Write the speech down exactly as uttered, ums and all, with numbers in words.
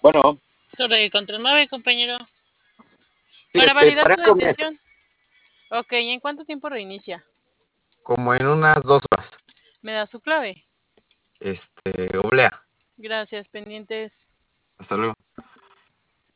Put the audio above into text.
Bueno, Sobre control nueve, compañero. sí, Para este, validar para su comer, decisión. Ok, ¿y en cuánto tiempo reinicia? como en unas dos horas. ¿Me da su clave? Este, oblea. Gracias, pendientes. Hasta luego.